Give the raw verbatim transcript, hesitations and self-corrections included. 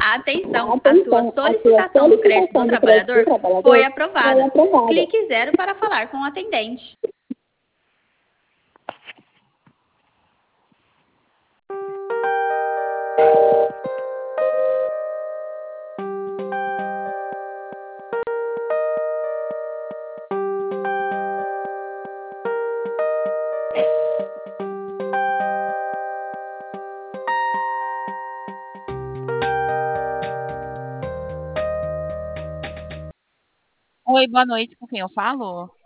Atenção, a sua solicitação do crédito do trabalhador foi aprovada. Clique zero para falar com o atendente. Oi, boa noite, com quem eu falo?